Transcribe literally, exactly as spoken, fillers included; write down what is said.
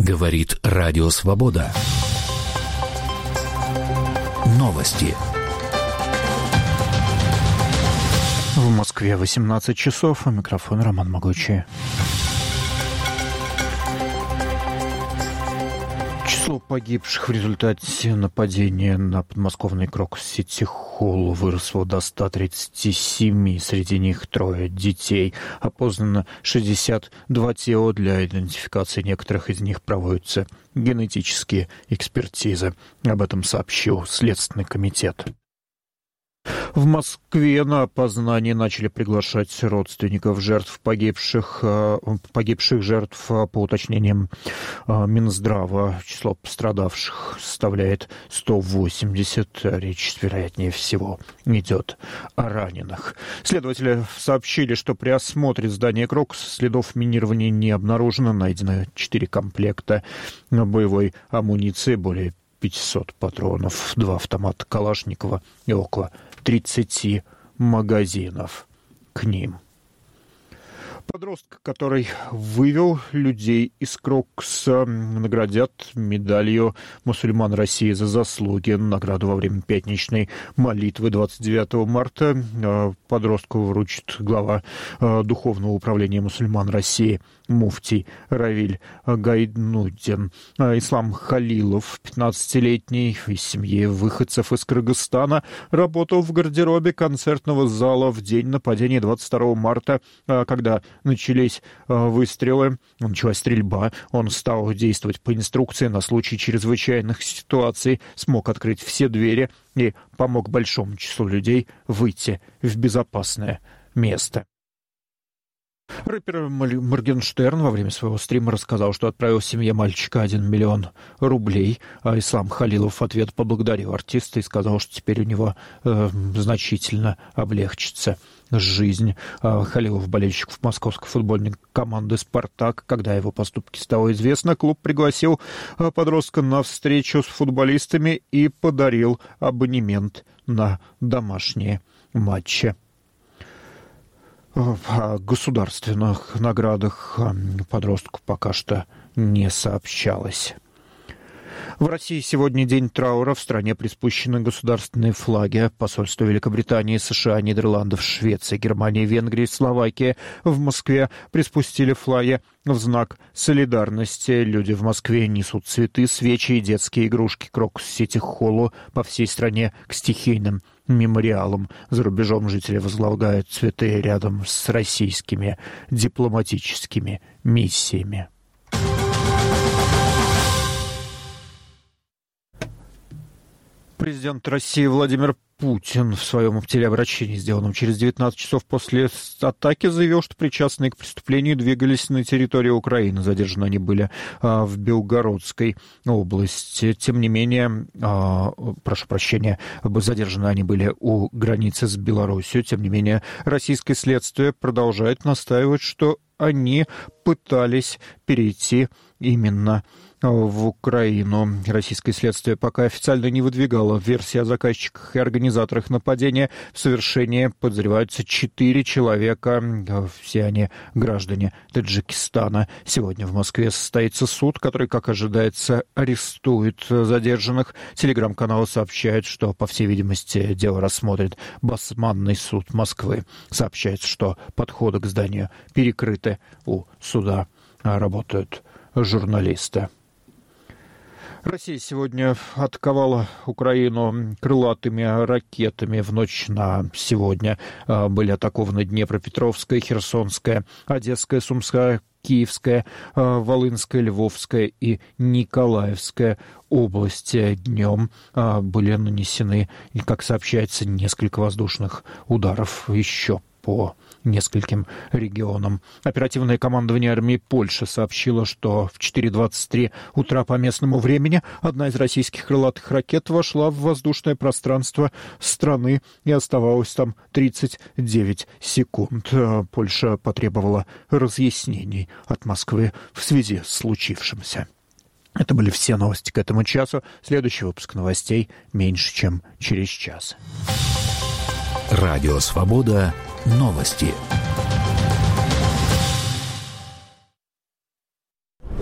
Говорит Радио Свобода. Новости. В Москве восемнадцать часов, а микрофон Роман Могучий. Число погибших в результате нападения на подмосковный Крокус-Сити-Холл выросло до ста тридцати семи, среди них трое детей. Опознано шестьдесят два тела, для идентификации некоторых из них проводятся генетические экспертизы. Об этом сообщил Следственный комитет. В Москве на опознание начали приглашать родственников жертв погибших, погибших жертв. По уточнениям Минздрава, число пострадавших составляет сто восемьдесят. Речь, вероятнее всего, идет о раненых. Следователи сообщили, что при осмотре здания Крокуса следов минирования не обнаружено. Найдено четыре комплекта боевой амуниции, более пятьсот патронов, два автомата Калашникова и около тридцати магазинов к ним. Подростка, который вывел людей из Крокуса, наградят медалью «Мусульман России за заслуги». Награду во время пятничной молитвы двадцать девятого марта подростку вручит глава Духовного управления «Мусульман России» муфтий Равиль Гайнуддин. Ислам Халилов, пятнадцатилетний, из семьи выходцев из Кыргызстана, работал в гардеробе концертного зала в день нападения двадцать второго марта, когда начались выстрелы, началась стрельба. Он стал действовать по инструкции на случай чрезвычайных ситуаций, смог открыть все двери и помог большому числу людей выйти в безопасное место. Рэпер Моргенштерн во время своего стрима рассказал, что отправил семье мальчика один миллион рублей, а Ислам Халилов в ответ поблагодарил артиста и сказал, что теперь у него э, значительно облегчится жизнь. Халилов, болельщик московской футбольной команды «Спартак». Когда о его поступке стало известно, клуб пригласил подростка на встречу с футболистами и подарил абонемент на домашние матчи. О государственных наградах подростку пока что не сообщалось. В России сегодня день траура. В стране приспущены государственные флаги. Посольства Великобритании, США, Нидерландов, Швеции, Германии, Венгрии, Словакии в Москве приспустили флаги в знак солидарности. Люди в Москве несут цветы, свечи и детские игрушки Крокус-Сити-Холлу по всей стране к стихийным мемориалам. За рубежом жители возлагают цветы рядом с российскими дипломатическими миссиями. Президент России Владимир Путин в своем телеобращении, сделанном через девятнадцать часов после атаки, заявил, что причастные к преступлению двигались на территории Украины. Задержаны они были а, в Белгородской области. Тем не менее, а, прошу прощения, задержаны они были у границы с Белоруссией. Тем не менее, российское следствие продолжает настаивать, что они пытались перейти именно в Украину. Российское следствие пока официально не выдвигало версии о заказчиках и организаторах нападения. В совершении подозреваются четыре человека. Все они граждане Таджикистана. Сегодня в Москве состоится суд, который, как ожидается, арестует задержанных. Телеграм-канал сообщает, что, по всей видимости, дело рассмотрит Басманный суд Москвы. Сообщается, что подходы к зданию перекрыты. У суда работают журналисты. Россия сегодня атаковала Украину крылатыми ракетами. В ночь на сегодня были атакованы Днепропетровская, Херсонская, Одесская, Сумская, Киевская, Волынская, Львовская и Николаевская области. Днем были нанесены, как сообщается, несколько воздушных ударов еще по нескольким регионам. Оперативное командование армии Польши сообщило, что в четыре двадцать три утра по местному времени одна из российских крылатых ракет вошла в воздушное пространство страны и оставалась там тридцать девять секунд. Польша потребовала разъяснений от Москвы в связи с случившимся. Это были все новости к этому часу. Следующий выпуск новостей меньше, чем через час. Радио Свобода. Новости.